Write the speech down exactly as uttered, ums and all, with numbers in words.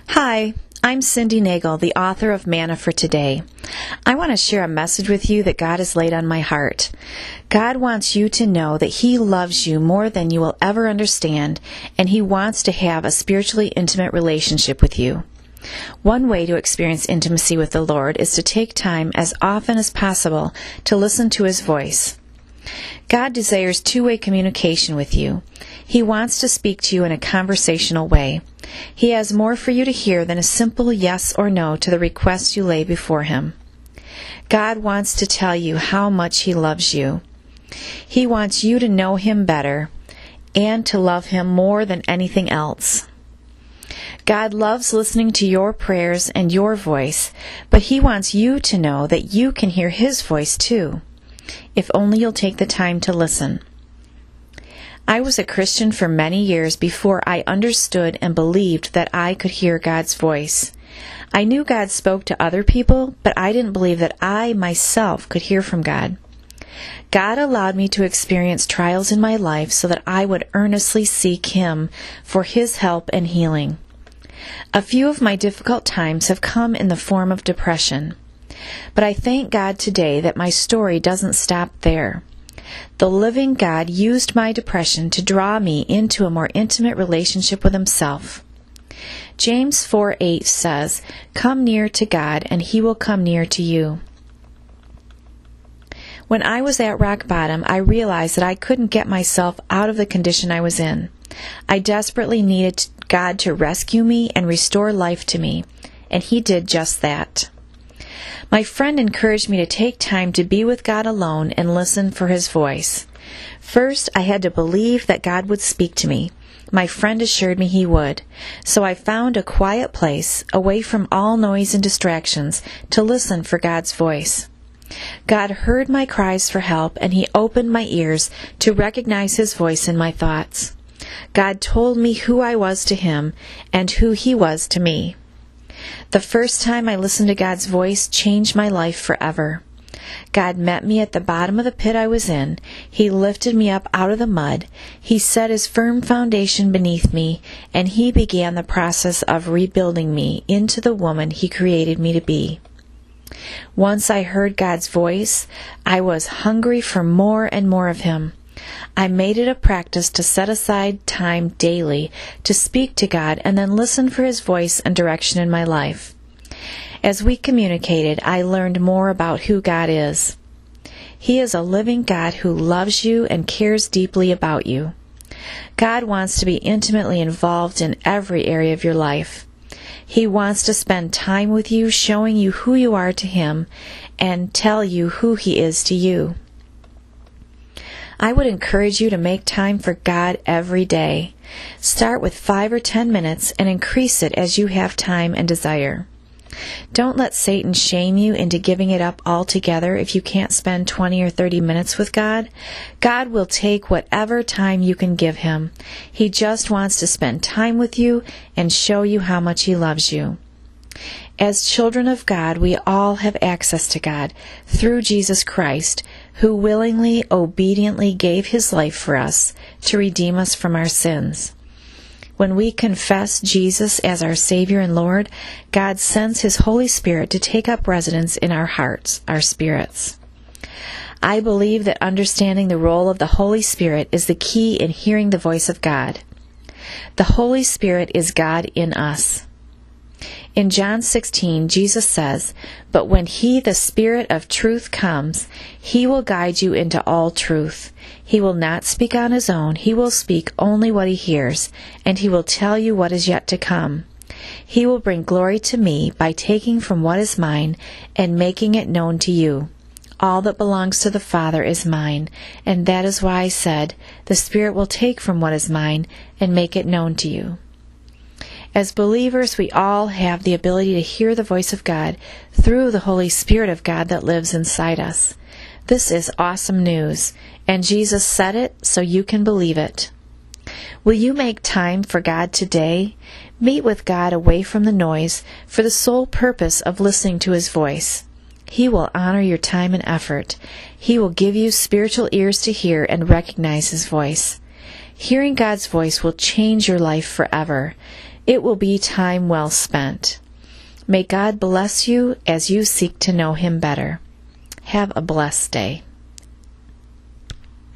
Hi, I'm Cindy Nagel, the author of Manna for Today. I want to share a message with you that God has laid on my heart. God wants you to know that He loves you more than you will ever understand, and He wants to have a spiritually intimate relationship with you. One way to experience intimacy with the Lord is to take time as often as possible to listen to His voice. God desires two-way communication with you. He wants to speak to you in a conversational way. He has more for you to hear than a simple yes or no to the requests you lay before Him. God wants to tell you how much He loves you. He wants you to know Him better and to love Him more than anything else. God loves listening to your prayers and your voice, but He wants you to know that you can hear His voice too, if only you'll take the time to listen. I was a Christian for many years before I understood and believed that I could hear God's voice. I knew God spoke to other people, but I didn't believe that I myself could hear from God. God allowed me to experience trials in my life so that I would earnestly seek Him for His help and healing. A few of my difficult times have come in the form of depression. But I thank God today that my story doesn't stop there. The living God used my depression to draw me into a more intimate relationship with Himself. James four eight says, "Come near to God, and He will come near to you." When I was at rock bottom, I realized that I couldn't get myself out of the condition I was in. I desperately needed God to rescue me and restore life to me, and He did just that. My friend encouraged me to take time to be with God alone and listen for His voice. First, I had to believe that God would speak to me. My friend assured me He would. So I found a quiet place, away from all noise and distractions, to listen for God's voice. God heard my cries for help, and He opened my ears to recognize His voice in my thoughts. God told me who I was to Him and who He was to me. The first time I listened to God's voice changed my life forever. God met me at the bottom of the pit I was in. He lifted me up out of the mud. He set His firm foundation beneath me, and He began the process of rebuilding me into the woman He created me to be. Once I heard God's voice, I was hungry for more and more of Him. I made it a practice to set aside time daily to speak to God and then listen for His voice and direction in my life. As we communicated, I learned more about who God is. He is a living God who loves you and cares deeply about you. God wants to be intimately involved in every area of your life. He wants to spend time with you, showing you who you are to Him and tell you who He is to you. I would encourage you to make time for God every day. Start with five or ten minutes and increase it as you have time and desire. Don't let Satan shame you into giving it up altogether if you can't spend twenty or thirty minutes with God. God will take whatever time you can give Him. He just wants to spend time with you and show you how much He loves you. As children of God, we all have access to God through Jesus Christ, who willingly, obediently gave His life for us to redeem us from our sins. When we confess Jesus as our Savior and Lord, God sends His Holy Spirit to take up residence in our hearts, our spirits. I believe that understanding the role of the Holy Spirit is the key in hearing the voice of God. The Holy Spirit is God in us. In John sixteen, Jesus says, "But when He, the Spirit of truth, comes, He will guide you into all truth. He will not speak on His own. He will speak only what He hears, and He will tell you what is yet to come. He will bring glory to me by taking from what is mine and making it known to you. All that belongs to the Father is mine, and that is why I said, the Spirit will take from what is mine and make it known to you." As believers, we all have the ability to hear the voice of God through the Holy Spirit of God that lives inside us. This is awesome news, and Jesus said it so you can believe it. Will you make time for God today? Meet with God away from the noise for the sole purpose of listening to His voice. He will honor your time and effort. He will give you spiritual ears to hear and recognize His voice. Hearing God's voice will change your life forever. It will be time well spent. May God bless you as you seek to know Him better. Have a blessed day.